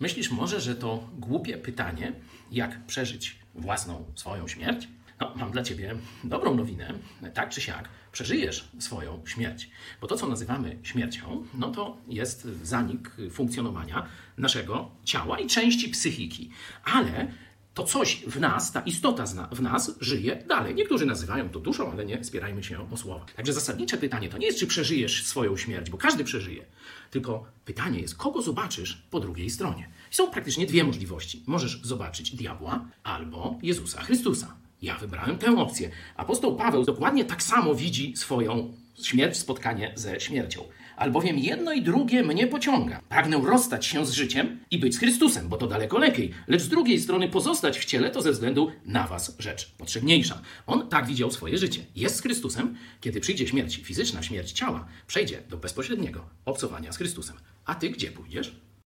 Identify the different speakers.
Speaker 1: Myślisz może, że to głupie pytanie, jak przeżyć swoją śmierć? No, mam dla Ciebie dobrą nowinę. Tak czy siak przeżyjesz swoją śmierć. Bo to, co nazywamy śmiercią, no to jest zanik funkcjonowania naszego ciała i części psychiki. Ale to coś w nas, ta istota w nas żyje dalej. Niektórzy nazywają to duszą, ale nie spierajmy się o słowa. Także zasadnicze pytanie to nie jest, czy przeżyjesz swoją śmierć, bo każdy przeżyje. Tylko pytanie jest, kogo zobaczysz po drugiej stronie. I są praktycznie dwie możliwości. Możesz zobaczyć diabła albo Jezusa Chrystusa. Ja wybrałem tę opcję. Apostoł Paweł dokładnie tak samo widzi swoją śmierć, spotkanie ze śmiercią. Albowiem jedno i drugie mnie pociąga. Pragnę rozstać się z życiem i być z Chrystusem, bo to daleko lepiej. Lecz z drugiej strony pozostać w ciele to ze względu na was rzecz potrzebniejsza. On tak widział swoje życie. Jest z Chrystusem. Kiedy przyjdzie śmierć fizyczna, śmierć ciała, przejdzie do bezpośredniego obcowania z Chrystusem. A ty gdzie pójdziesz?